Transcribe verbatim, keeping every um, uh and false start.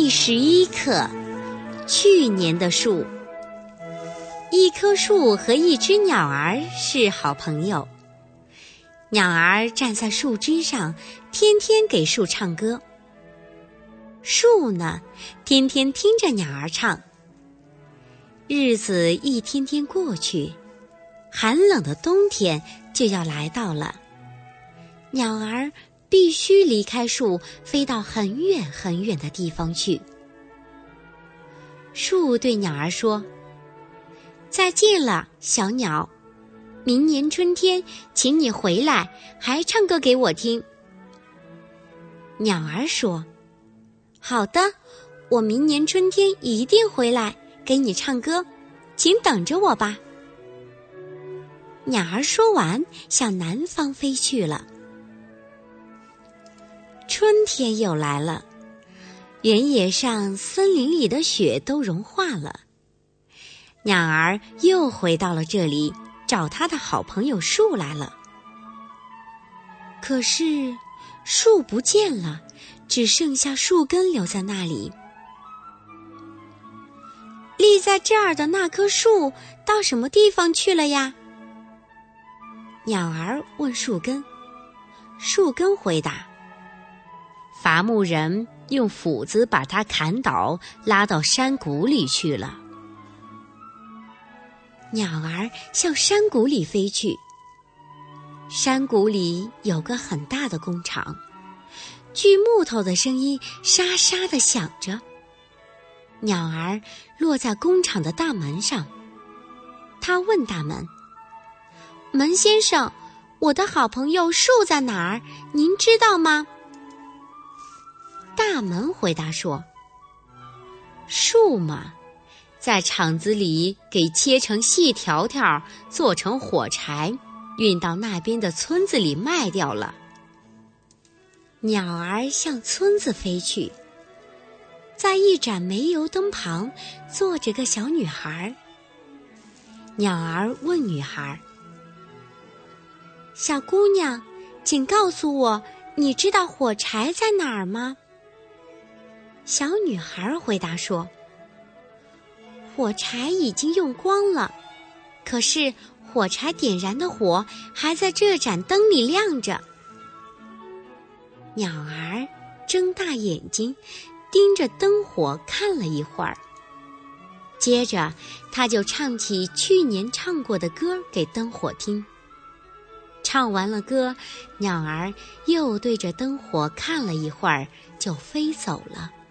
第十一课，去年的树。一棵树和一只鸟儿是好朋友。鸟儿站在树枝上，天天给树唱歌。树呢，天天听着鸟儿唱。日子一天天过去，寒冷的冬天就要来到了。鸟儿必须离开树，飞到很远很远的地方去。树对鸟儿说：“再见了，小鸟，明年春天请你回来，还唱歌给我听。”鸟儿说：“好的，我明年春天一定回来给你唱歌，请等着我吧。”鸟儿说完，向南方飞去了。春天又来了，原野上、森林里的雪都融化了。鸟儿又回到了这里，找他的好朋友树来了。可是树不见了，只剩下树根留在那里。立在这儿的那棵树到什么地方去了呀？鸟儿问树根。树根回答：“伐木人用斧子把它砍倒，拉到山谷里去了。”鸟儿向山谷里飞去。山谷里有个很大的工厂，锯木头的声音沙沙地响着。鸟儿落在工厂的大门上，他问大门：“门先生，我的好朋友树在哪儿？您知道吗？”大门回答说：“树嘛，在厂子里给切成细条条，做成火柴，运到那边的村子里卖掉了。”鸟儿向村子飞去，在一盏煤油灯旁坐着个小女孩。鸟儿问女孩：“小姑娘，请告诉我，你知道火柴在哪儿吗？”小女孩回答说：“火柴已经用光了，可是火柴点燃的火还在这盏灯里亮着。”鸟儿睁大眼睛，盯着灯火看了一会儿，接着他就唱起去年唱过的歌给灯火听。唱完了歌，鸟儿又对着灯火看了一会儿，就飞走了。